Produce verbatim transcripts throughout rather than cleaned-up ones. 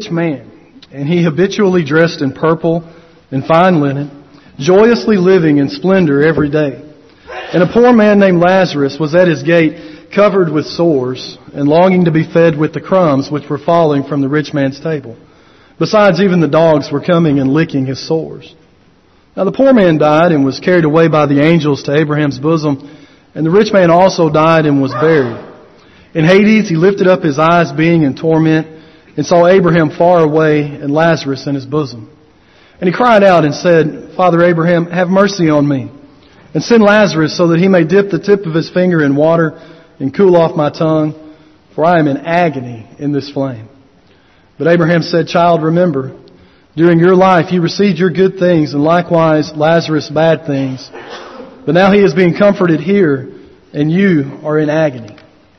rich man, and he habitually dressed in purple and fine linen, joyously living in splendor every day. And a poor man named Lazarus was at his gate, covered with sores, and longing to be fed with the crumbs which were falling from the rich man's table. Besides, even the dogs were coming and licking his sores. Now the poor man died and was carried away by the angels to Abraham's bosom, and the rich man also died and was buried. In Hades he lifted up his eyes, being in torment, and saw Abraham far away and Lazarus in his bosom. And he cried out and said, Father Abraham, have mercy on me, and send Lazarus so that he may dip the tip of his finger in water and cool off my tongue, for I am in agony in this flame. But Abraham said, Child, remember, during your life you received your good things, and likewise Lazarus bad things. But now he is being comforted here, and you are in agony.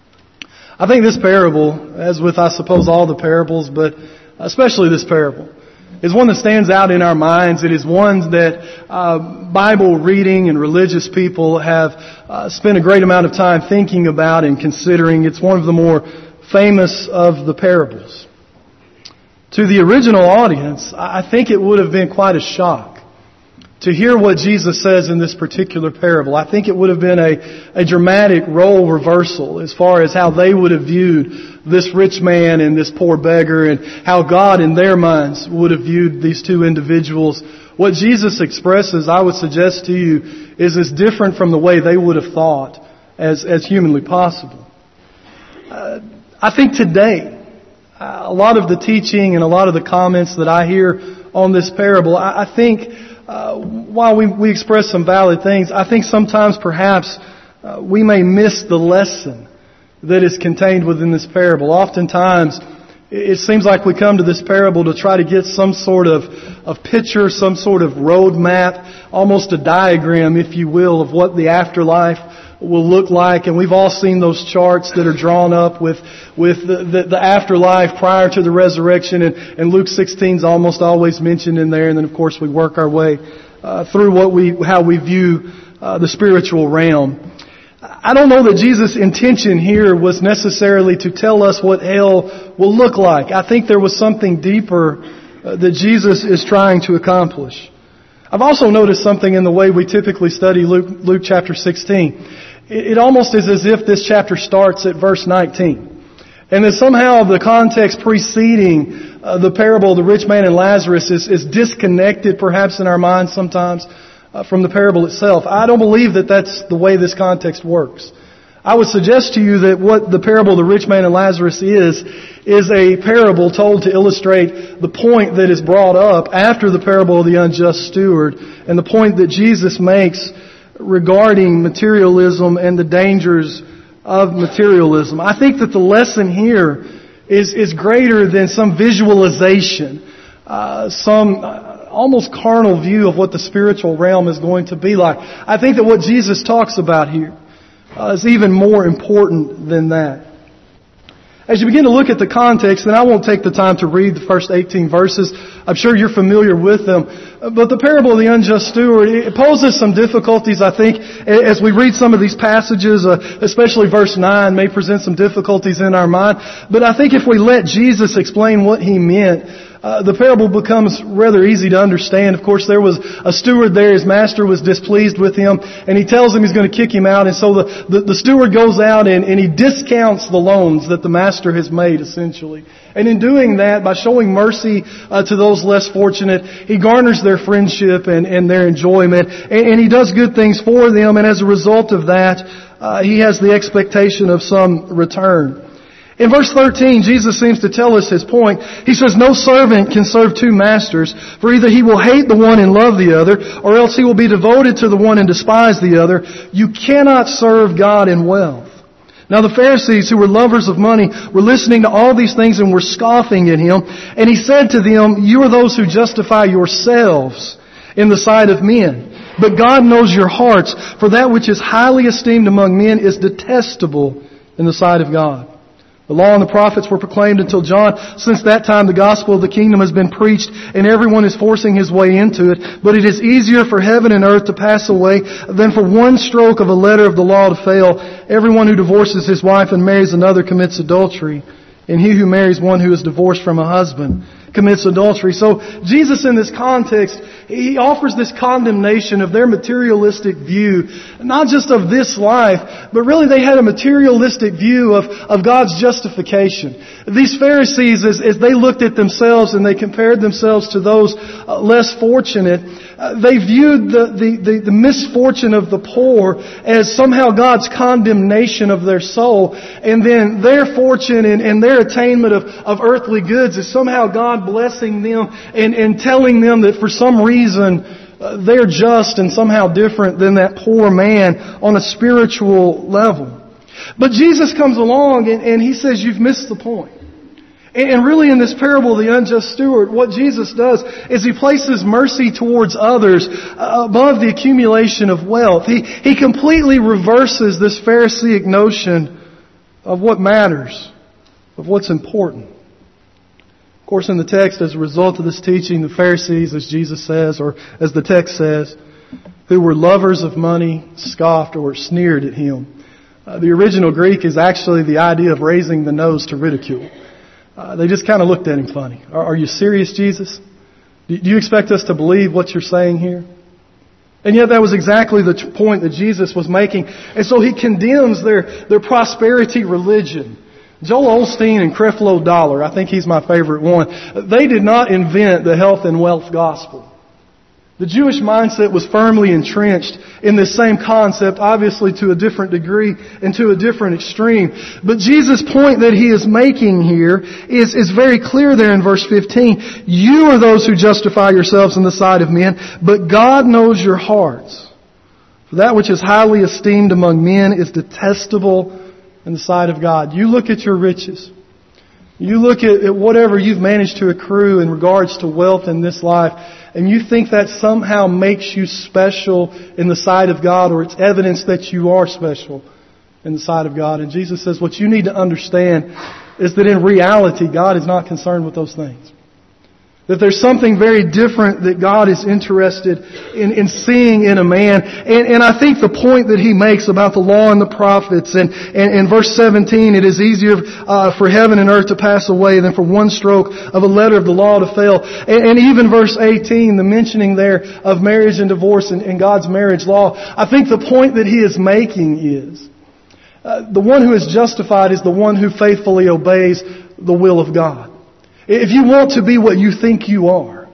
I think this parable, as with I suppose all the parables, but especially this parable, is one that stands out in our minds. It is one that uh, Bible reading and religious people have uh, spent a great amount of time thinking about and considering. It's one of the more famous of the parables. To the original audience, I think it would have been quite a shock to hear what Jesus says in this particular parable. I think it would have been a, a dramatic role reversal as far as how they would have viewed this rich man and this poor beggar, and how God in their minds would have viewed these two individuals. What Jesus expresses, I would suggest to you, is as different from the way they would have thought as, as humanly possible. Uh, I think today, uh, a lot of the teaching and a lot of the comments that I hear on this parable, I, I think uh, while we, we express some valid things, I think sometimes perhaps uh, we may miss the lesson that is contained within this parable. Oftentimes, it seems like we come to this parable to try to get some sort of, of picture, some sort of roadmap, almost a diagram, if you will, of what the afterlife will look like. And we've all seen those charts that are drawn up with with the, the, the afterlife prior to the resurrection. And, and Luke sixteen is almost always mentioned in there. And then, of course, we work our way uh, through what we how we view uh, the spiritual realm. I don't know that Jesus' intention here was necessarily to tell us what hell will look like. I think there was something deeper uh, that Jesus is trying to accomplish. I've also noticed something in the way we typically study Luke, Luke chapter sixteen. It, it almost is as if this chapter starts at verse nineteen. And that somehow the context preceding uh, the parable of the rich man and Lazarus is, is disconnected perhaps in our minds sometimes uh, from the parable itself. I don't believe that that's the way this context works. I would suggest to you that what the parable of the rich man and Lazarus is, is a parable told to illustrate the point that is brought up after the parable of the unjust steward, and the point that Jesus makes regarding materialism and the dangers of materialism. I think that the lesson here is, is greater than some visualization, uh, some uh, almost carnal view of what the spiritual realm is going to be like. I think that what Jesus talks about here Uh, is even more important than that. As you begin to look at the context, and I won't take the time to read the first eighteen verses. I'm sure you're familiar with them. But the parable of the unjust steward, it poses some difficulties, I think, as we read some of these passages, uh, especially verse nine may present some difficulties in our mind. But I think if we let Jesus explain what He meant, Uh, the parable becomes rather easy to understand. Of course, there was a steward there. His master was displeased with him, and he tells him he's going to kick him out. And so the, the, the steward goes out and, and he discounts the loans that the master has made, essentially. And in doing that, by showing mercy uh, to those less fortunate, he garners their friendship and, and their enjoyment. And, and he does good things for them. And as a result of that, uh, he has the expectation of some return. In verse thirteen, Jesus seems to tell us His point. He says, no servant can serve two masters, for either he will hate the one and love the other, or else he will be devoted to the one and despise the other. You cannot serve God and wealth. Now the Pharisees, who were lovers of money, were listening to all these things and were scoffing at Him. And He said to them, you are those who justify yourselves in the sight of men. But God knows your hearts, for that which is highly esteemed among men is detestable in the sight of God. The law and the prophets were proclaimed until John. Since that time the gospel of the kingdom has been preached, and everyone is forcing his way into it. But it is easier for heaven and earth to pass away than for one stroke of a letter of the law to fail. Everyone who divorces his wife and marries another commits adultery. and he who marries one who is divorced from a husband commits adultery. So Jesus in this context, he offers this condemnation of their materialistic view, not just of this life, but really they had a materialistic view of, of God's justification. These Pharisees, as, as they looked at themselves and they compared themselves to those uh, less fortunate, uh, they viewed the, the, the, the misfortune of the poor as somehow God's condemnation of their soul, and then their fortune and, and their attainment of, of earthly goods is somehow God blessing them and, and telling them that for some reason uh, they're just and somehow different than that poor man on a spiritual level. But Jesus comes along and, and He says, you've missed the point. And, and really in this parable of the unjust steward, what Jesus does is He places mercy towards others uh, above the accumulation of wealth. He, he completely reverses this Pharisaic notion of what matters, of what's important. Of course, in the text, as a result of this teaching, the Pharisees, as Jesus says, or as the text says, who were lovers of money, scoffed or sneered at Him. Uh, the original Greek is actually the idea of raising the nose to ridicule. Uh, they just kind of looked at Him funny. Are, are you serious, Jesus? Do, do you expect us to believe what you're saying here? And yet that was exactly the t- point that Jesus was making. And so He condemns their, their prosperity religion. Joel Osteen and Creflo Dollar, I think he's my favorite one, they did not invent the health and wealth gospel. The Jewish mindset was firmly entrenched in this same concept, obviously to a different degree and to a different extreme. But Jesus' point that He is making here is, is very clear there in verse fifteen. You are those who justify yourselves in the sight of men, but God knows your hearts. For that which is highly esteemed among men is detestable in the sight of God. You look at your riches. You look at, at whatever you've managed to accrue in regards to wealth in this life, and you think that somehow makes you special in the sight of God, or it's evidence that you are special in the sight of God. And Jesus says what you need to understand is that in reality, God is not concerned with those things. That there's something very different that God is interested in, in seeing in a man. And, and I think the point that He makes about the law and the prophets, and in verse seventeen, it is easier uh, for heaven and earth to pass away than for one stroke of a letter of the law to fail. And, and even verse eighteen, the mentioning there of marriage and divorce and, and God's marriage law, I think the point that He is making is uh, the one who is justified is the one who faithfully obeys the will of God. If you want to be what you think you are,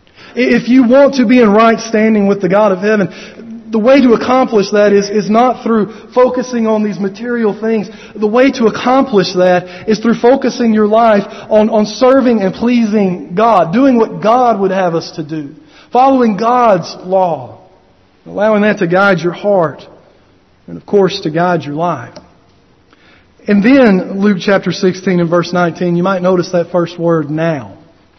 if you want to be in right standing with the God of heaven, the way to accomplish that is, is not through focusing on these material things. The way to accomplish that is through focusing your life on, on serving and pleasing God, doing what God would have us to do, following God's law, allowing that to guide your heart, and of course to guide your life. And then, Luke chapter sixteen and verse nineteen, you might notice that first word, now.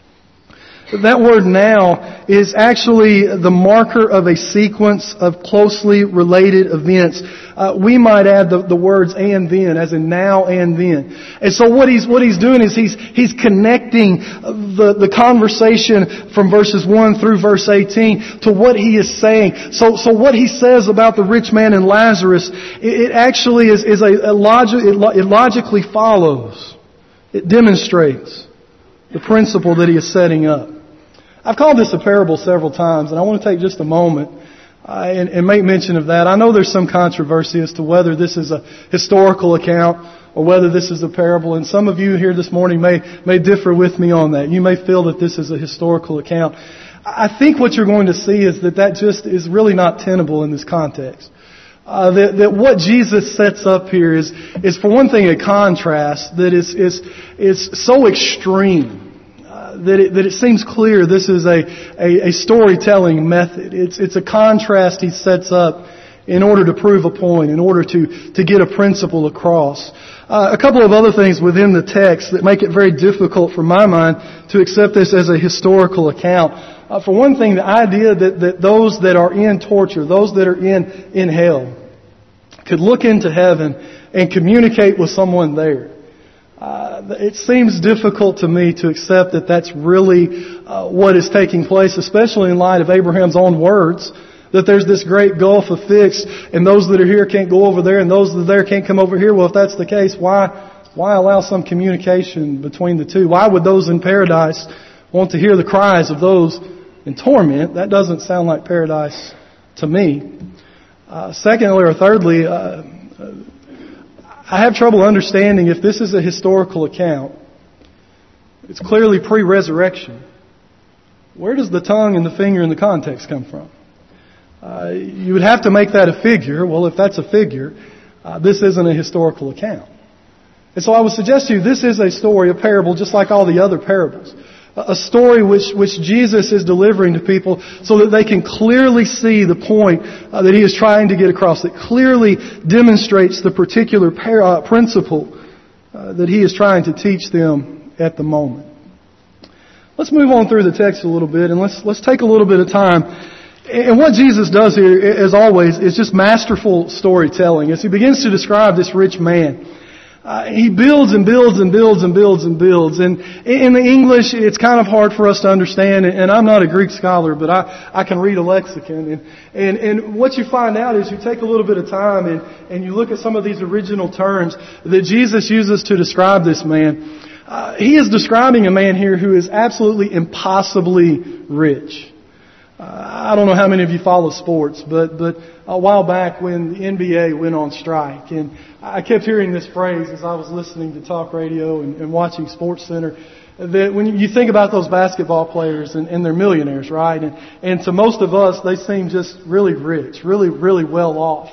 That word now is actually the marker of a sequence of closely related events. Uh, we might add the, the words and then, as in now and then. And so what he's, what he's doing is he's, he's connecting the, the conversation from verses one through verse eighteen to what he is saying. So, so what he says about the rich man and Lazarus, it, it actually is, is a, a logic, it, it logically follows. It demonstrates the principle that he is setting up. I've called this a parable several times, and I want to take just a moment uh, and, and make mention of that. I know there's some controversy as to whether this is a historical account or whether this is a parable, and some of you here this morning may, may differ with me on that. You may feel that this is a historical account. I think what you're going to see is that that just is really not tenable in this context. Uh, that, that what Jesus sets up here is, is for one thing, a contrast that is, is, is so extreme. That it, that it seems clear this is a, a, a storytelling method. It's, it's a contrast he sets up in order to prove a point, in order to, to get a principle across. Uh, a couple of other things within the text that make it very difficult for my mind to accept this as a historical account. Uh, for one thing, the idea that, that those that are in torture, those that are in, in hell, could look into heaven and communicate with someone there. Uh, it seems difficult to me to accept that that's really uh, what is taking place, especially in light of Abraham's own words, that there's this great gulf of fixed, and those that are here can't go over there, and those that are there can't come over here. Well, if that's the case, why Why allow some communication between the two? Why would those in paradise want to hear the cries of those in torment? That doesn't sound like paradise to me. Uh, secondly or thirdly, uh, I have trouble understanding if this is a historical account. It's clearly pre-resurrection. Where does the tongue and the finger in the context come from? Uh, you would have to make that a figure. Well, if that's a figure, uh, this isn't a historical account. And so I would suggest to you this is a story, a parable, just like all the other parables. A story which, which Jesus is delivering to people so that they can clearly see the point uh, that He is trying to get across. It clearly demonstrates the particular par- uh, principle uh, that He is trying to teach them at the moment. Let's move on through the text a little bit, and let's let's take a little bit of time. And what Jesus does here, as always, is just masterful storytelling. As He begins to describe this rich man, Uh, he builds and builds and builds and builds and builds. And in the English, it's kind of hard for us to understand. And I'm not a Greek scholar, but I, I can read a lexicon. And, and, and what you find out is you take a little bit of time and, and you look at some of these original terms that Jesus uses to describe this man. Uh, he is describing a man here who is absolutely impossibly rich. Uh, I don't know how many of you follow sports, but, but a while back when the N B A went on strike, and I kept hearing this phrase as I was listening to talk radio and, and watching Sports Center, that when you think about those basketball players and, and they're millionaires, right? And, and to most of us, they seem just really rich, really, really well off.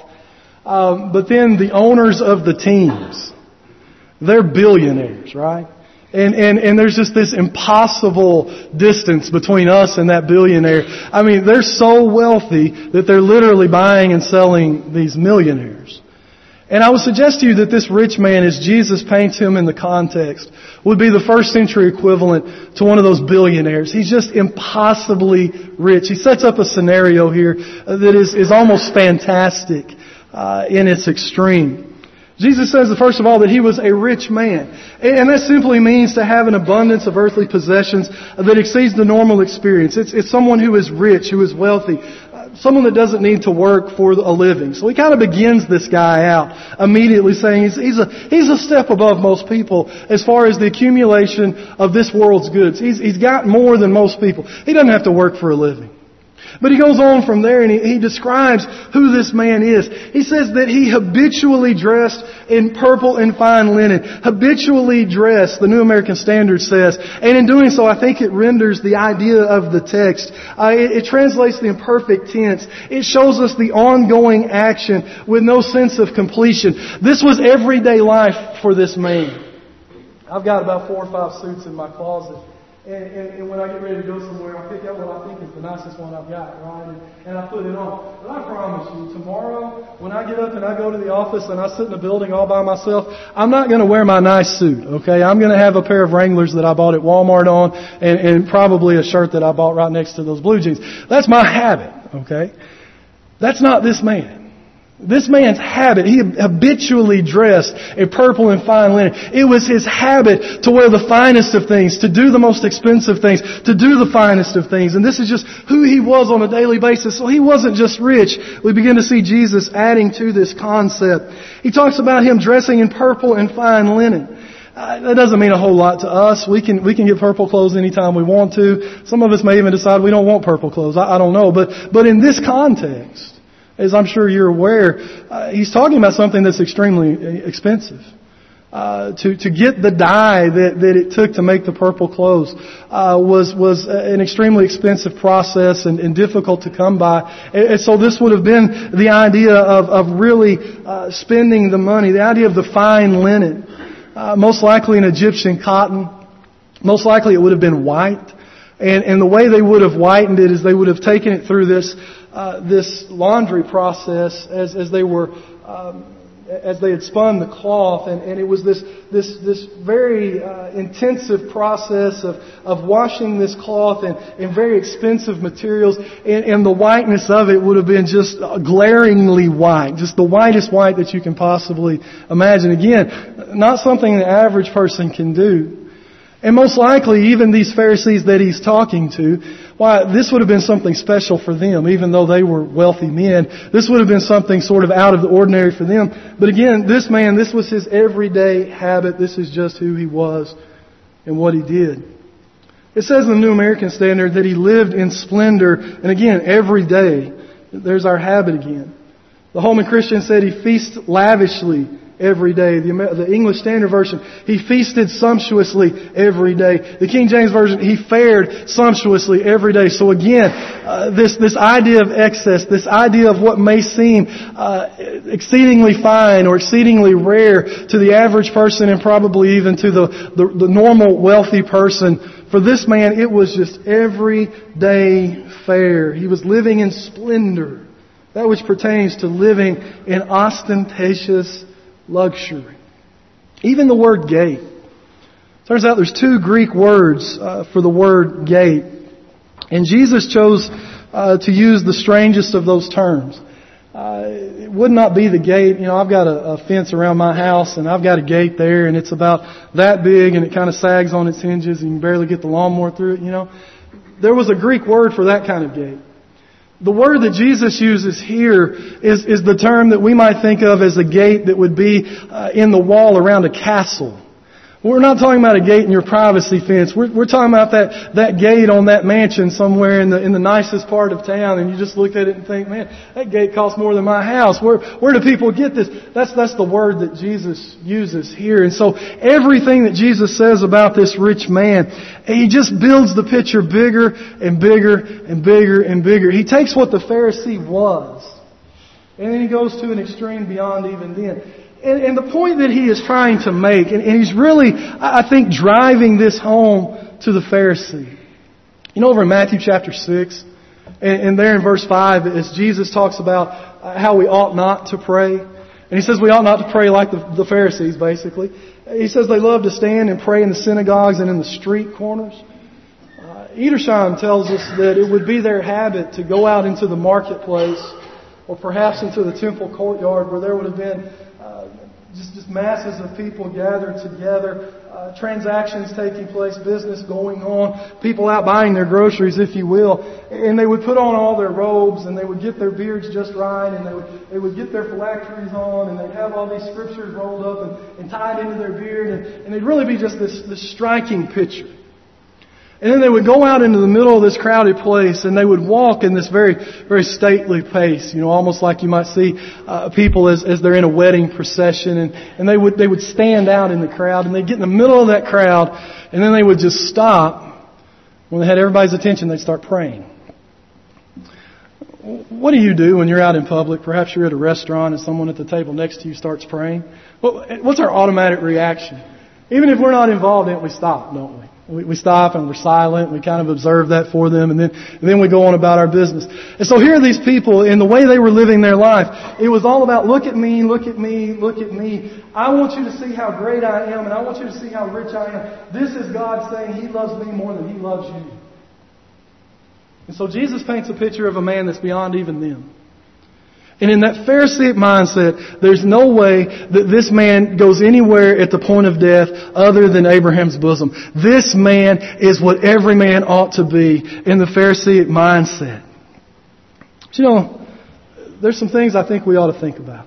Um, but then the owners of the teams, they're billionaires, right? And, and, and there's just this impossible distance between us and that billionaire. I mean, they're so wealthy that they're literally buying and selling these millionaires. And I would suggest to you that this rich man, as Jesus paints him in the context, would be the first century equivalent to one of those billionaires. He's just impossibly rich. He sets up a scenario here that is, is almost fantastic uh, in its extreme. Jesus says, first of all, that he was a rich man. And that simply means to have an abundance of earthly possessions that exceeds the normal experience. It's, it's someone who is rich, who is wealthy, someone that doesn't need to work for a living. So he kind of begins this guy out immediately saying he's, he's, a, he's a step above most people as far as the accumulation of this world's goods. He's, he's got more than most people. He doesn't have to work for a living. But he goes on from there and he, he describes who this man is. He says that he habitually dressed in purple and fine linen. Habitually dressed, the New American Standard says. And in doing so, I think it renders the idea of the text. Uh, it, it translates the imperfect tense. It shows us the ongoing action with no sense of completion. This was everyday life for this man. I've got about four or five suits in my closet. And, and, and when I get ready to go somewhere, I pick out what I think is the nicest one I've got, right? And, and I put it on. But I promise you, tomorrow, when I get up and I go to the office and I sit in a building all by myself, I'm not going to wear my nice suit, okay? I'm going to have a pair of Wranglers that I bought at Walmart on and, and probably a shirt that I bought right next to those blue jeans. That's my habit, okay? That's not this man. This man's habit, he habitually dressed in purple and fine linen. It was his habit to wear the finest of things, to do the most expensive things, to do the finest of things. And this is just who he was on a daily basis. So he wasn't just rich. We begin to see Jesus adding to this concept. He talks about him dressing in purple and fine linen. Uh, that doesn't mean a whole lot to us. We can we can get purple clothes anytime we want to. Some of us may even decide we don't want purple clothes. I, I don't know. But but in this context, as I'm sure you're aware, uh, he's talking about something that's extremely expensive. Uh, to, to get the dye that, that it took to make the purple clothes, uh, was, was an extremely expensive process and, and difficult to come by. And, and so this would have been the idea of, of really, uh, spending the money, the idea of the fine linen. Uh, most likely an Egyptian cotton. Most likely it would have been white. And, and the way they would have whitened it is they would have taken it through this Uh, this laundry process as, as they were, um, as they had spun the cloth, and, and it was this this this very uh, intensive process of of washing this cloth in, in very expensive materials, and, and the whiteness of it would have been just glaringly white, just the whitest white that you can possibly imagine. Again, not something the average person can do. And most likely, even these Pharisees that he's talking to, why, this would have been something special for them, even though they were wealthy men. This would have been something sort of out of the ordinary for them. But again, this man, this was his everyday habit. This is just who he was and what he did. It says in the New American Standard that he lived in splendor, and again, every day. There's our habit again. The Holman Christian said he feasted lavishly every day. The, the English Standard Version, he feasted sumptuously every day. The King James Version, he fared sumptuously every day. So again, uh, this this idea of excess, this idea of what may seem uh, exceedingly fine or exceedingly rare to the average person and probably even to the, the, the normal wealthy person, for this man, it was just everyday fare. He was living in splendor. That which pertains to living in ostentatious luxury. Even the word gate. Turns out there's two Greek words uh, for the word gate. And Jesus chose uh, to use the strangest of those terms. Uh, it would not be the gate. You know, I've got a, a fence around my house and I've got a gate there and it's about that big and it kind of sags on its hinges and you can barely get the lawnmower through it, you know. There was a Greek word for that kind of gate. The word that Jesus uses here is, is the term that we might think of as a gate that would be uh, in the wall around a castle. We're not talking about a gate in your privacy fence. We're, we're talking about that, that gate on that mansion somewhere in the, in the nicest part of town, and you just look at it and think, man, that gate costs more than my house. Where, where do people get this? That's, that's the word that Jesus uses here. And so everything that Jesus says about this rich man, he just builds the picture bigger and bigger and bigger and bigger. He takes what the Pharisee was, and then he goes to an extreme beyond even then. And, and the point that he is trying to make, and, and he's really, I think, driving this home to the Pharisee. You know, over in Matthew chapter six, and, and there in verse five, as Jesus talks about how we ought not to pray. And he says we ought not to pray like the, the Pharisees, basically. He says they love to stand and pray in the synagogues and in the street corners. Uh, Edersheim tells us that it would be their habit to go out into the marketplace or perhaps into the temple courtyard where there would have been uh, just, just masses of people gathered together, uh, transactions taking place, business going on, people out buying their groceries, if you will. And they would put on all their robes and they would get their beards just right and they would, they would get their phylacteries on and they'd have all these scriptures rolled up and, and tied into their beard. And, and it'd really be just this, this striking picture. And then they would go out into the middle of this crowded place and they would walk in this very, very stately pace, you know, almost like you might see uh, people as, as they're in a wedding procession. And, and they would, they would stand out in the crowd and they'd get in the middle of that crowd and then they would just stop. When they had everybody's attention, they'd start praying. What do you do when you're out in public? Perhaps you're at a restaurant and someone at the table next to you starts praying. What's our automatic reaction? Even if we're not involved in it, we stop, don't we? We, we stop and we're silent. We kind of observe that for them, and then and then we go on about our business. And so here are these people, in the way they were living their life, it was all about look at me, look at me, look at me. I want you to see how great I am, and I want you to see how rich I am. This is God saying He loves me more than He loves you. And so Jesus paints a picture of a man that's beyond even them. And in that Pharisaic mindset, there's no way that this man goes anywhere at the point of death other than Abraham's bosom. This man is what every man ought to be in the Pharisaic mindset. But you know, there's some things I think we ought to think about.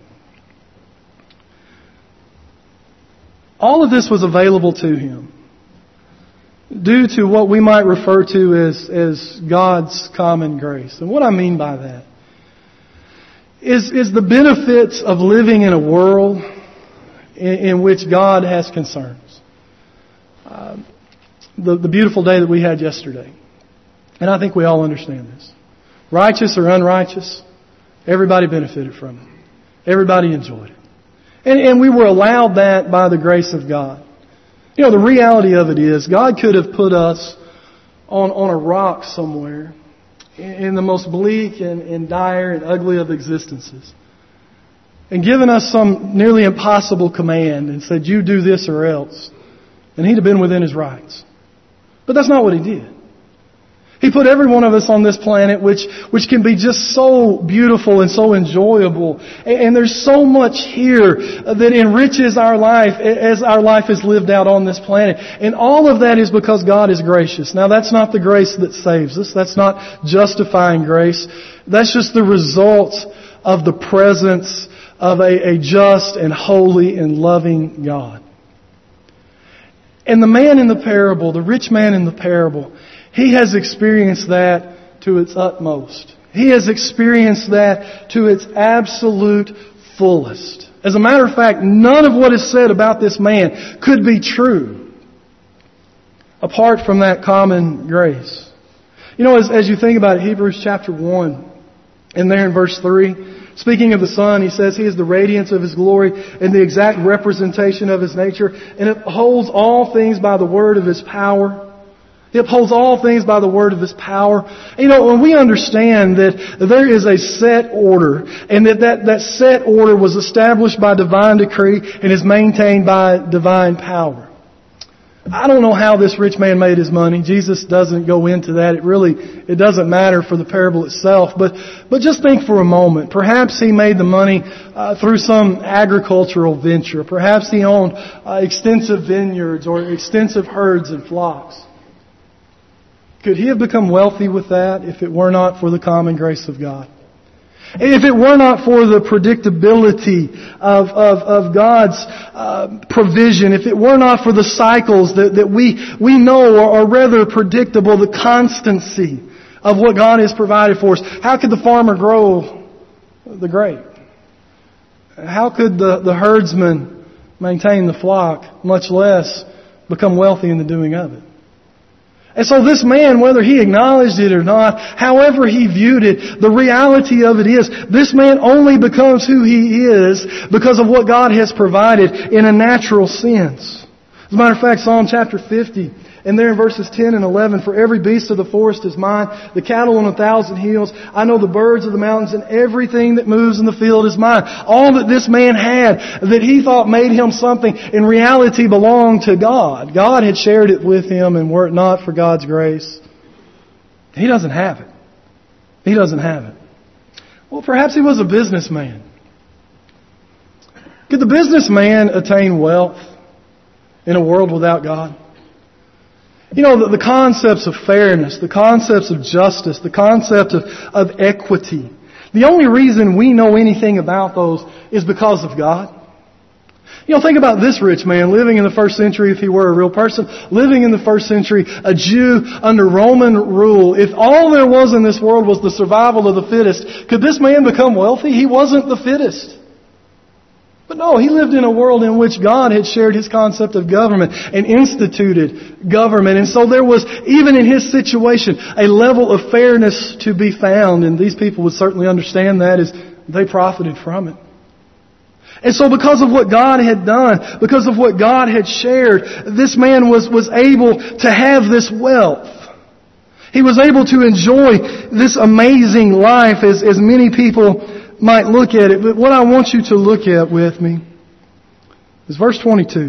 All of this was available to him due to what we might refer to as, as God's common grace. And what I mean by that Is, is the benefits of living in a world in, in which God has concerns. Uh, the, the beautiful day that we had yesterday. And I think we all understand this. Righteous or unrighteous, everybody benefited from it. Everybody enjoyed it. And, and we were allowed that by the grace of God. You know, the reality of it is God could have put us on, on a rock somewhere in the most bleak and, and dire and ugly of existences, and given us some nearly impossible command and said, you do this or else, and He'd have been within His rights. But that's not what He did. He put every one of us on this planet, which which can be just so beautiful and so enjoyable. And, and there's so much here that enriches our life as our life is lived out on this planet. And all of that is because God is gracious. Now, that's not the grace that saves us. That's not justifying grace. That's just the result of the presence of a, a just and holy and loving God. And the man in the parable, the rich man in the parable, he has experienced that to its utmost. He has experienced that to its absolute fullest. As a matter of fact, none of what is said about this man could be true apart from that common grace. You know, as, as you think about it, Hebrews chapter one, and there in verse three, speaking of the Son, he says He is the radiance of His glory and the exact representation of His nature, and upholds all things by the word of His power. He upholds all things by the word of His power. And you know, when we understand that there is a set order, and that, that that set order was established by divine decree and is maintained by divine power. I don't know how this rich man made his money. Jesus doesn't go into that. It really, it doesn't matter for the parable itself. But, but just think for a moment. Perhaps he made the money uh, through some agricultural venture. Perhaps he owned uh, extensive vineyards or extensive herds and flocks. Could he have become wealthy with that if it were not for the common grace of God? If it were not for the predictability of, of, of God's uh, provision, if it were not for the cycles that, that we, we know are, are rather predictable, the constancy of what God has provided for us, how could the farmer grow the grape? How could the, the herdsman maintain the flock, much less become wealthy in the doing of it? And so this man, whether he acknowledged it or not, however he viewed it, the reality of it is, this man only becomes who he is because of what God has provided in a natural sense. As a matter of fact, Psalm chapter fifty, and there in verses ten and eleven, for every beast of the forest is mine, the cattle on a thousand hills. I know the birds of the mountains, and everything that moves in the field is mine. All that this man had, that he thought made him something, in reality belonged to God. God had shared it with him, and were it not for God's grace, he doesn't have it. He doesn't have it. Well, perhaps he was a businessman. Could the businessman attain wealth in a world without God? You know, the, the concepts of fairness, the concepts of justice, the concept of, of equity, the only reason we know anything about those is because of God. You know, think about this rich man living in the first century, if he were a real person, living in the first century, a Jew under Roman rule. If all there was in this world was the survival of the fittest, could this man become wealthy? He wasn't the fittest. But no, he lived in a world in which God had shared His concept of government and instituted government. And so there was, even in his situation, a level of fairness to be found. And these people would certainly understand that as they profited from it. And so because of what God had done, because of what God had shared, this man was, was able to have this wealth. He was able to enjoy this amazing life as, as many people might look at it. But what I want you to look at with me is verse twenty-two.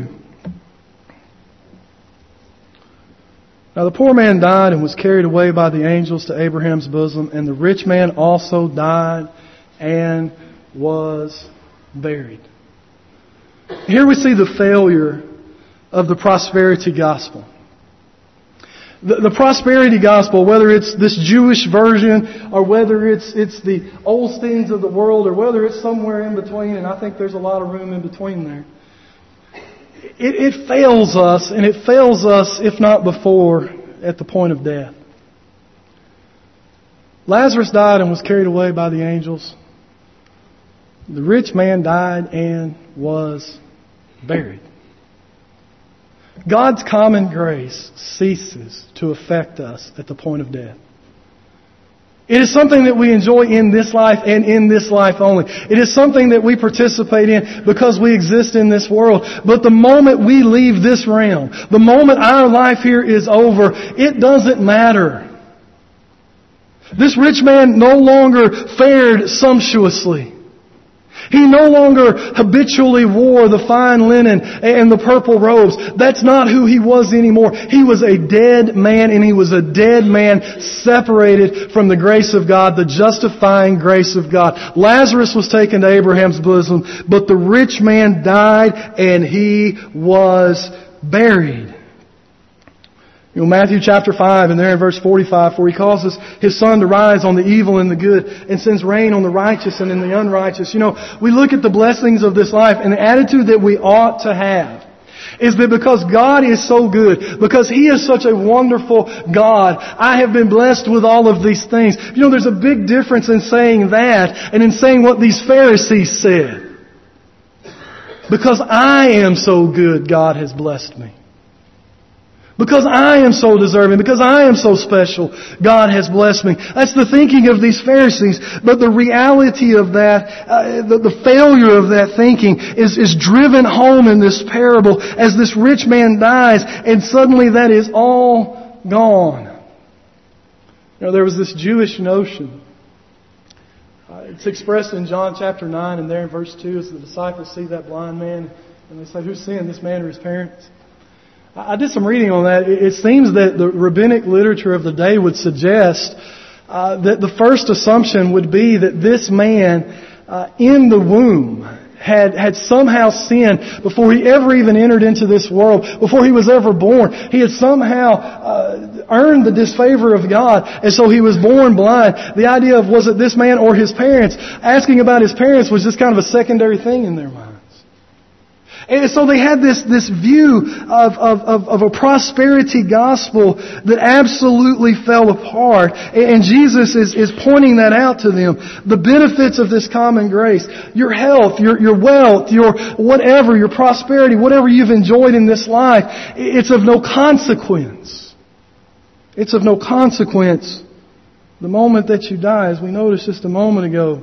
Now the poor man died and was carried away by the angels to Abraham's bosom, and the rich man also died and was buried. Here we see the failure of the prosperity gospel. The, the prosperity gospel, whether it's this Jewish version or whether it's it's the Osteens of the world or whether it's somewhere in between, and I think there's a lot of room in between there, it, it fails us, and it fails us, if not before, at the point of death. Lazarus died and was carried away by the angels. The rich man died and was buried. God's common grace ceases to affect us at the point of death. It is something that we enjoy in this life and in this life only. It is something that we participate in because we exist in this world. But the moment we leave this realm, the moment our life here is over, it doesn't matter. This rich man no longer fared sumptuously. He no longer habitually wore the fine linen and the purple robes. That's not who he was anymore. He was a dead man, and he was a dead man separated from the grace of God, the justifying grace of God. Lazarus was taken to Abraham's bosom, but the rich man died and he was buried. You know, Matthew chapter five, and there in verse forty-five, for He causes His sun to rise on the evil and the good, and sends rain on the righteous and in the unrighteous. You know, we look at the blessings of this life, and the attitude that we ought to have is that because God is so good, because He is such a wonderful God, I have been blessed with all of these things. You know, there's a big difference in saying that and in saying what these Pharisees said. Because I am so good, God has blessed me. Because I am so deserving, because I am so special, God has blessed me. That's the thinking of these Pharisees. But the reality of that, uh, the, the failure of that thinking is, is driven home in this parable as this rich man dies, and suddenly that is all gone. You know, there was this Jewish notion. Uh, it's expressed in John chapter nine, and there in verse two, as the disciples see that blind man, and they say, who sinned, this man or his parents? I did some reading on that. It seems that the rabbinic literature of the day would suggest uh, that the first assumption would be that this man uh, in the womb had had somehow sinned before he ever even entered into this world, before he was ever born. He had somehow uh, earned the disfavor of God, and so he was born blind. The idea of was it this man or his parents, asking about his parents was just kind of a secondary thing in their mind. And so they had this, this view of, of, of, of a prosperity gospel that absolutely fell apart. And Jesus is, is pointing that out to them. The benefits of this common grace. Your health, your, your wealth, your whatever, your prosperity, whatever you've enjoyed in this life, it's of no consequence. It's of no consequence. The moment that you die, as we noticed just a moment ago,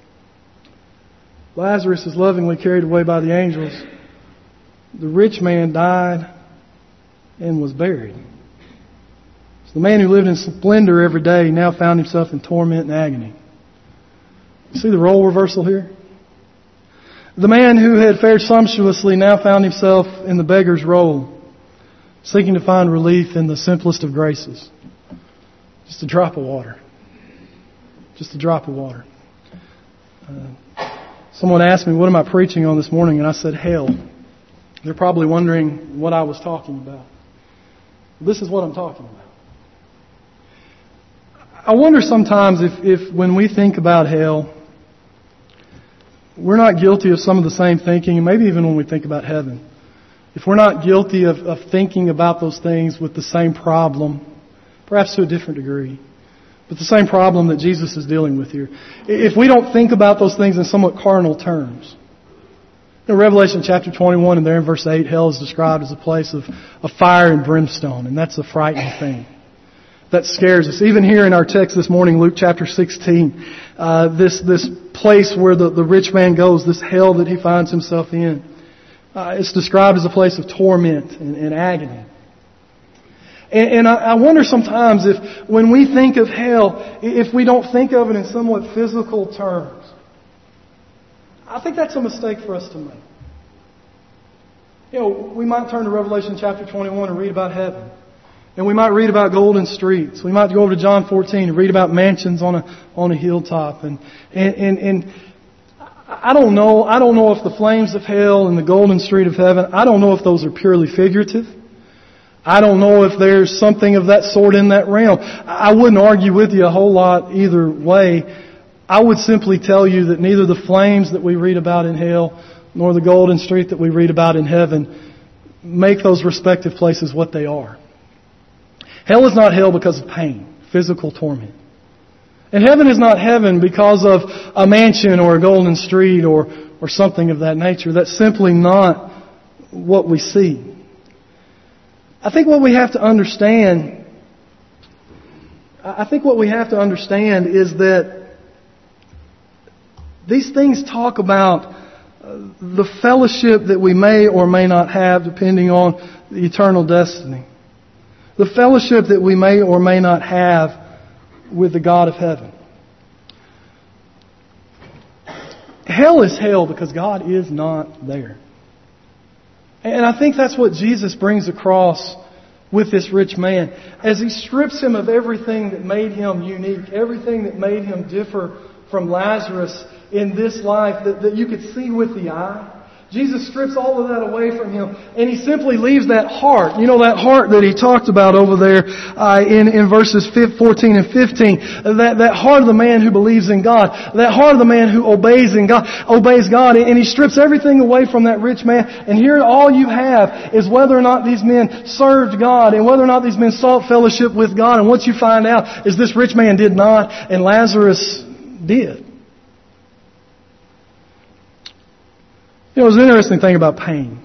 Lazarus is lovingly carried away by the angels. The rich man died and was buried. So the man who lived in splendor every day now found himself in torment and agony. You see the role reversal here? The man who had fared sumptuously now found himself in the beggar's role, seeking to find relief in the simplest of graces. Just a drop of water. Just a drop of water. Uh, someone asked me, what am I preaching on this morning? And I said, hell. They're probably wondering what I was talking about. This is what I'm talking about. I wonder sometimes if, if when we think about hell, we're not guilty of some of the same thinking, and maybe even when we think about heaven. If we're not guilty of, of thinking about those things with the same problem, perhaps to a different degree, but the same problem that Jesus is dealing with here. If we don't think about those things in somewhat carnal terms. In Revelation chapter twenty-one, and there in verse eight, hell is described as a place of, of fire and brimstone, and that's a frightening thing. That scares us. Even here in our text this morning, Luke chapter sixteen, uh, this this place where the, the rich man goes, this hell that he finds himself in, uh, it's described as a place of torment and, and agony. And, and I, I wonder sometimes if, when we think of hell, if we don't think of it in somewhat physical terms. I think that's a mistake for us to make. You know, we might turn to Revelation chapter twenty-one and read about heaven. And we might read about golden streets. We might go over to John fourteen and read about mansions on a on a hilltop. And and and, and I don't know. I don't know if the flames of hell and the golden street of heaven, I don't know if those are purely figurative. I don't know if there's something of that sort in that realm. I wouldn't argue with you a whole lot either way. I would simply tell you that neither the flames that we read about in hell nor the golden street that we read about in heaven make those respective places what they are. Hell is not hell because of pain, physical torment. And heaven is not heaven because of a mansion or a golden street or, or something of that nature. That's simply not what we see. I think what we have to understand, I think what we have to understand is that these things talk about the fellowship that we may or may not have depending on the eternal destiny. The fellowship that we may or may not have with the God of heaven. Hell is hell because God is not there. And I think that's what Jesus brings across with this rich man. As He strips him of everything that made him unique, everything that made him differ from Lazarus in this life that, that you could see with the eye. Jesus strips all of that away from him, and He simply leaves that heart. You know, that heart that He talked about over there uh, in, in verses fourteen and fifteen. That, that heart of the man who believes in God. That heart of the man who obeys in God, obeys God. And He strips everything away from that rich man. And here all you have is whether or not these men served God and whether or not these men sought fellowship with God. And what you find out is this rich man did not, and Lazarus did. You know, it's an interesting thing about pain.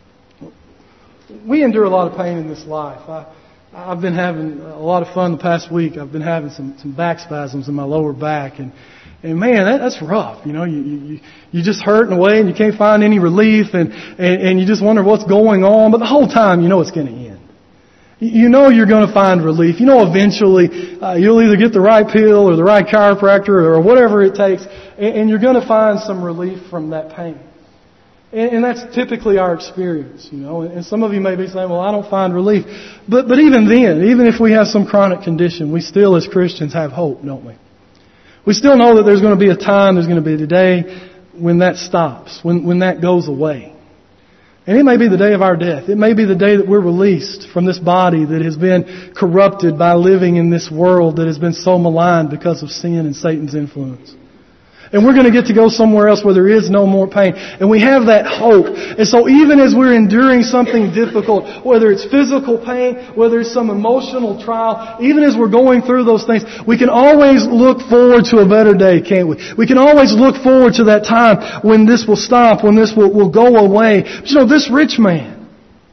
We endure a lot of pain in this life. I, I've been having a lot of fun the past week. I've been having some, some back spasms in my lower back. And, and man, that, that's rough. You know, you, you, you just hurting away and you can't find any relief and, and, and you just wonder what's going on. But the whole time, you know it's going to end. You know you're going to find relief. You know eventually uh, you'll either get the right pill or the right chiropractor or whatever it takes. And, and you're going to find some relief from that pain. And that's typically our experience, you know. And some of you may be saying, well, I don't find relief. But but even then, even if we have some chronic condition, we still as Christians have hope, don't we? We still know that there's going to be a time, there's going to be a day when that stops, when, when that goes away. And it may be the day of our death. It may be the day that we're released from this body that has been corrupted by living in this world that has been so maligned because of sin and Satan's influence. And we're going to get to go somewhere else where there is no more pain. And we have that hope. And so even as we're enduring something difficult, whether it's physical pain, whether it's some emotional trial, even as we're going through those things, we can always look forward to a better day, can't we? We can always look forward to that time when this will stop, when this will, will go away. But you know, this rich man,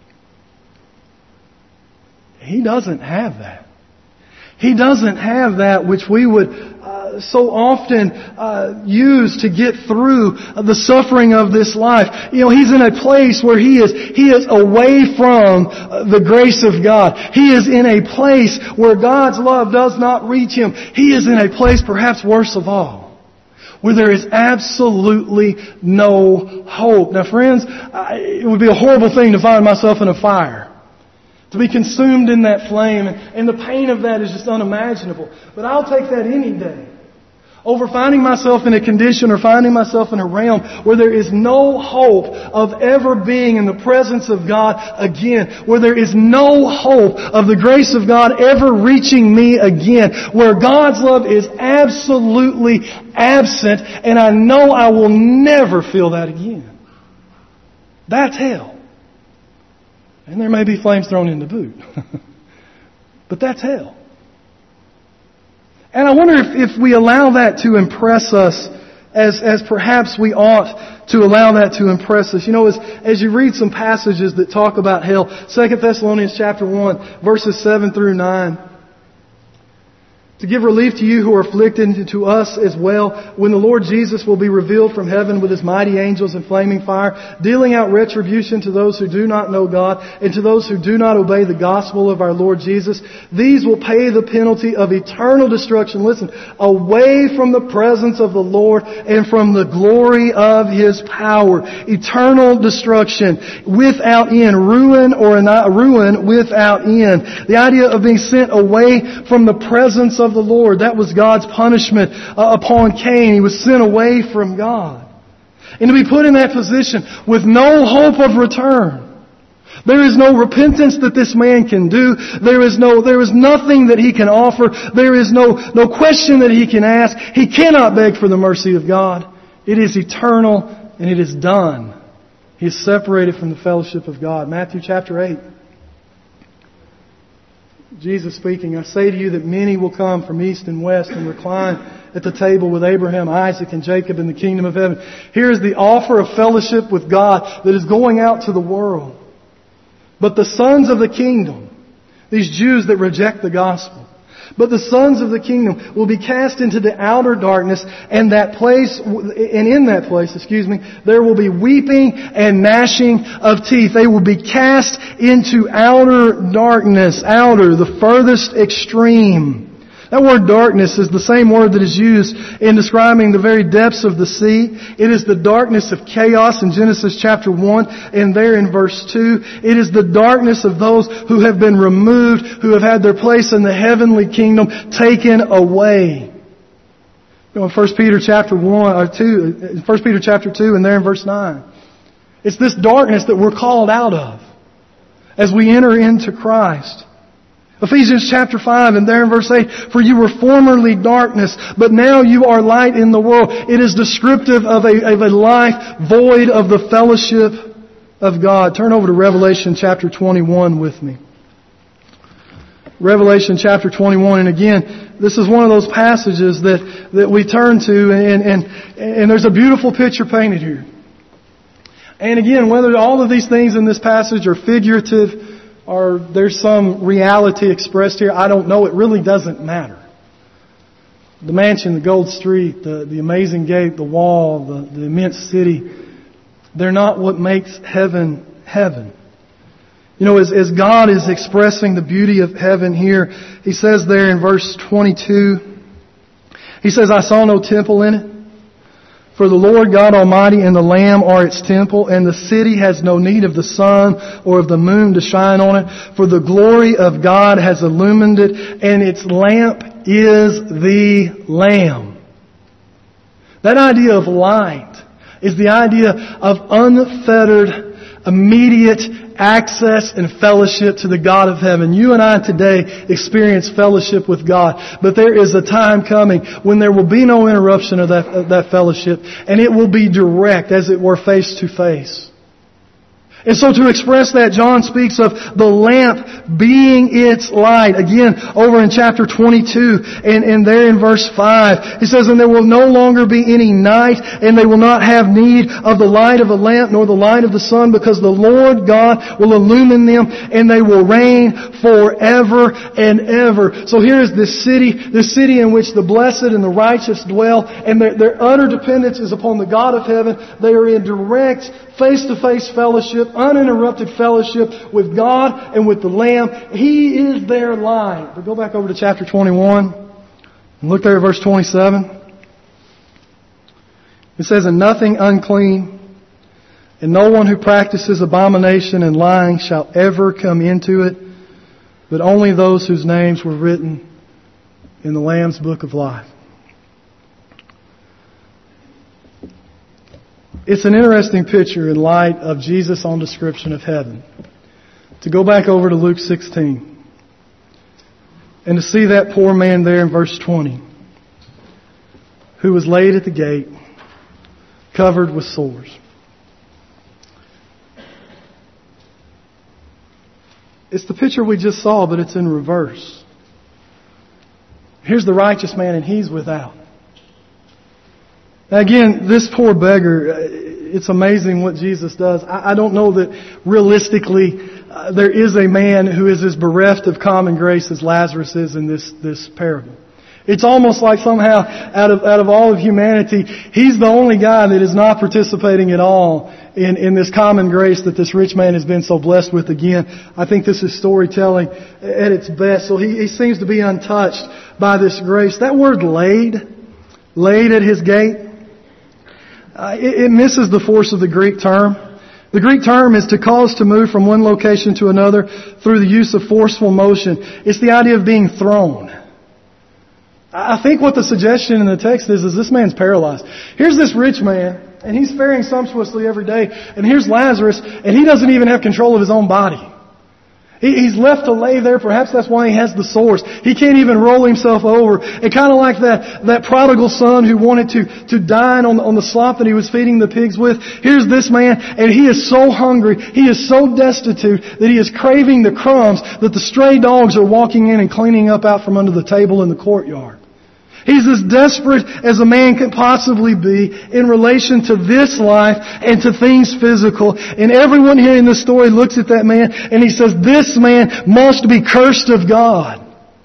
he doesn't have that. He doesn't have that which we would uh, so often uh, use to get through the suffering of this life. You know, he's in a place where he is he is away from the grace of God. He is in a place where God's love does not reach him. He is in a place, perhaps worse of all, where there is absolutely no hope. Now, friends, it would be a horrible thing to find myself in a fire, to be consumed in that flame, and the pain of that is just unimaginable. But I'll take that any day over finding myself in a condition or finding myself in a realm where there is no hope of ever being in the presence of God again, where there is no hope of the grace of God ever reaching me again, where God's love is absolutely absent, and I know I will never feel that again. That's hell. And there may be flames thrown in the boot. But that's hell. And I wonder if, if we allow that to impress us as, as perhaps we ought to allow that to impress us. You know, as, as you read some passages that talk about hell, Second Thessalonians chapter one, verses seven through nine. To give relief to you who are afflicted, and to us as well, when the Lord Jesus will be revealed from heaven with His mighty angels in flaming fire, dealing out retribution to those who do not know God, and to those who do not obey the gospel of our Lord Jesus. These will pay the penalty of eternal destruction, listen, away from the presence of the Lord and from the glory of His power. Eternal destruction without end. Ruin or not ruin without end. The idea of being sent away from the presence of of the Lord. That was God's punishment uh, upon Cain. He was sent away from God. And to be put in that position with no hope of return. There is no repentance that this man can do. There is no, there is nothing that he can offer. There is no, no question that he can ask. He cannot beg for the mercy of God. It is eternal and it is done. He is separated from the fellowship of God. Matthew chapter eight. Jesus speaking, I say to you that many will come from east and west and recline at the table with Abraham, Isaac, and Jacob in the kingdom of heaven. Here is the offer of fellowship with God that is going out to the world. But the sons of the kingdom, these Jews that reject the gospel, but the sons of the kingdom will be cast into the outer darkness, and that place, and in that place, excuse me, there will be weeping and gnashing of teeth. They will be cast into outer darkness, outer, the furthest extreme. That word darkness is the same word that is used in describing the very depths of the sea. It is the darkness of chaos in Genesis chapter one and there in verse two. It is the darkness of those who have been removed, who have had their place in the heavenly kingdom taken away. You know, in First Peter chapter one or two, First Peter chapter two and there in verse nine. It's this darkness that we're called out of as we enter into Christ. Ephesians chapter five and there in verse eight, for you were formerly darkness, but now you are light in the world. It is descriptive of a, of a life void of the fellowship of God. Turn over to Revelation chapter twenty-one with me. Revelation chapter twenty-one, and again, this is one of those passages that, that we turn to, and, and, and there's a beautiful picture painted here. And again, whether all of these things in this passage are figurative, or there's some reality expressed here, I don't know. It really doesn't matter. The mansion, the gold street, the, the amazing gate, the wall, the, the immense city, they're not what makes heaven heaven. You know, as, as God is expressing the beauty of heaven here, He says there in verse twenty-two, He says, I saw no temple in it. For the Lord God Almighty and the Lamb are its temple, and the city has no need of the sun or of the moon to shine on it, for the glory of God has illumined it, and its lamp is the Lamb. That idea of light is the idea of unfettered, immediate access and fellowship to the God of heaven. You and I today experience fellowship with God, but there is a time coming when there will be no interruption of that, of that fellowship, and it will be direct, as it were, face to face. And so to express that, John speaks of the lamp being its light. Again, over in chapter twenty-two and, and there in verse five, he says, and there will no longer be any night, and they will not have need of the light of a lamp nor the light of the sun, because the Lord God will illumine them, and they will reign forever and ever. So here is this city, this city in which the blessed and the righteous dwell, and their, their utter dependence is upon the God of heaven. They are in direct face-to-face fellowship, uninterrupted fellowship with God and with the Lamb. He is their light. But go back over to chapter twenty-one and look there at verse twenty-seven. It says, and nothing unclean, and no one who practices abomination and lying shall ever come into it, but only those whose names were written in the Lamb's book of life. It's an interesting picture in light of Jesus' own description of heaven. To go back over to Luke sixteen and to see that poor man there in verse twenty who was laid at the gate, covered with sores. It's the picture we just saw, but it's in reverse. Here's the righteous man, and he's without. Now again, this poor beggar, it's amazing what Jesus does. I don't know that realistically uh, there is a man who is as bereft of common grace as Lazarus is in this, this parable. It's almost like somehow out of, out of all of humanity, he's the only guy that is not participating at all in, in this common grace that this rich man has been so blessed with. Again, I think this is storytelling at its best. So he, he seems to be untouched by this grace. That word laid, laid at his gate, Uh, it, it misses the force of the Greek term. The Greek term is to cause to move from one location to another through the use of forceful motion. It's the idea of being thrown. I think what the suggestion in the text is, is this man's paralyzed. Here's this rich man, and he's faring sumptuously every day. And here's Lazarus, and he doesn't even have control of his own body. He's left to lay there. Perhaps that's why he has the sores. He can't even roll himself over. And kind of like that, that prodigal son who wanted to, to dine on, on the slop that he was feeding the pigs with. Here's this man, and he is so hungry, he is so destitute that he is craving the crumbs that the stray dogs are walking in and cleaning up out from under the table in the courtyard. He's as desperate as a man can possibly be in relation to this life and to things physical. And everyone here in this story looks at that man and he says, this man must be cursed of God.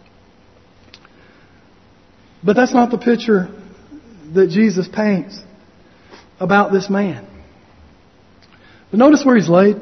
But that's not the picture that Jesus paints about this man. But notice where he's laid.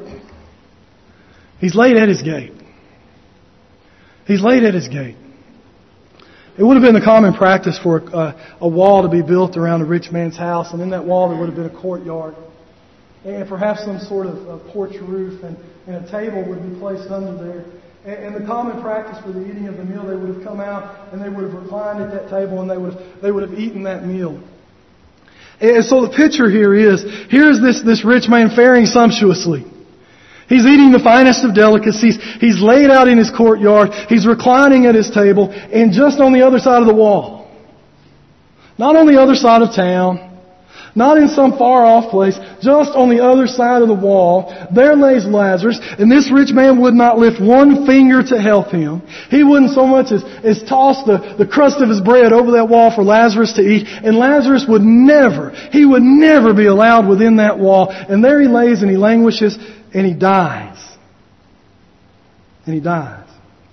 He's laid at his gate. He's laid at his gate. It would have been the common practice for a, a wall to be built around a rich man's house, and in that wall there would have been a courtyard, and perhaps some sort of a porch roof, and, and a table would be placed under there. And, and the common practice for the eating of the meal, they would have come out and they would have reclined at that table, and they would have, they would have eaten that meal. And so the picture here is, here's this, this rich man faring sumptuously. He's eating the finest of delicacies. He's laid out in his courtyard. He's reclining at his table. And just on the other side of the wall, not on the other side of town, not in some far off place, just on the other side of the wall, there lays Lazarus. And this rich man would not lift one finger to help him. He wouldn't so much as, as toss the, the crust of his bread over that wall for Lazarus to eat. And Lazarus would never, he would never be allowed within that wall. And there he lays and he languishes. And he dies. And he dies.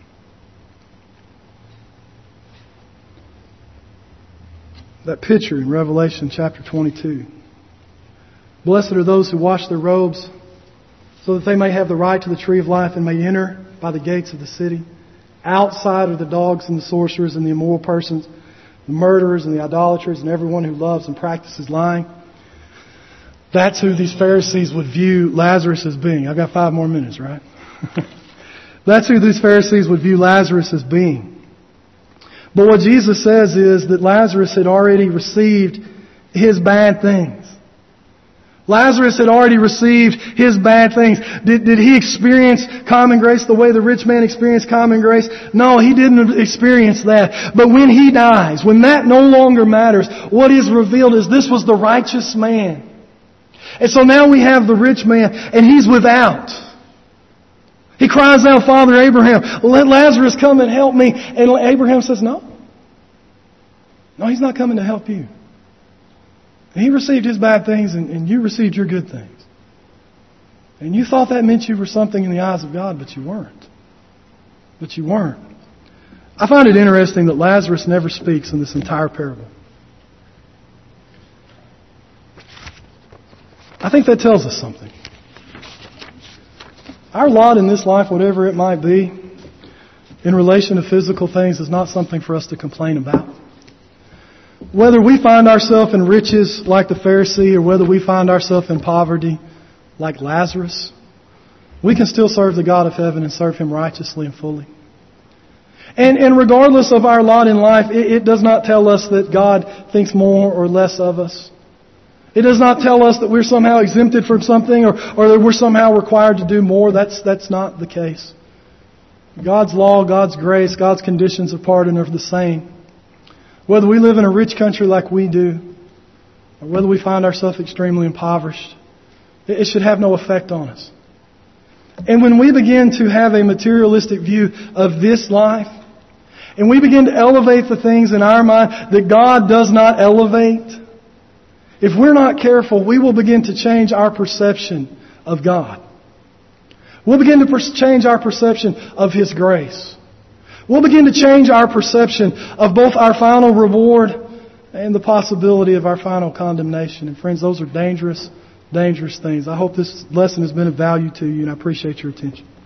That picture in Revelation chapter twenty-two. Blessed are those who wash their robes, so that they may have the right to the tree of life and may enter by the gates of the city. Outside are the dogs and the sorcerers and the immoral persons, the murderers and the idolaters and everyone who loves and practices lying. That's who these Pharisees would view Lazarus as being. I've got five more minutes, right? That's who these Pharisees would view Lazarus as being. But what Jesus says is that Lazarus had already received his bad things. Lazarus had already received his bad things. Did, did he experience common grace the way the rich man experienced common grace? No, he didn't experience that. But when he dies, when that no longer matters, what is revealed is this was the righteous man. And so now we have the rich man, and he's without. He cries out, Father Abraham, let Lazarus come and help me. And Abraham says, no. No, he's not coming to help you. And he received his bad things, and, and you received your good things. And you thought that meant you were something in the eyes of God, but you weren't. But you weren't. I find it interesting that Lazarus never speaks in this entire parable. I think that tells us something. Our lot in this life, whatever it might be, in relation to physical things, is not something for us to complain about. Whether we find ourselves in riches like the Pharisee or whether we find ourselves in poverty like Lazarus, we can still serve the God of heaven and serve Him righteously and fully. And, and regardless of our lot in life, it, it does not tell us that God thinks more or less of us. It does not tell us that we're somehow exempted from something or, or that we're somehow required to do more. That's, that's not the case. God's law, God's grace, God's conditions of pardon are the same. Whether we live in a rich country like we do, or whether we find ourselves extremely impoverished, it should have no effect on us. And when we begin to have a materialistic view of this life, and we begin to elevate the things in our mind that God does not elevate, if we're not careful, we will begin to change our perception of God. We'll begin to per- change our perception of His grace. We'll begin to change our perception of both our final reward and the possibility of our final condemnation. And friends, those are dangerous, dangerous things. I hope this lesson has been of value to you, and I appreciate your attention.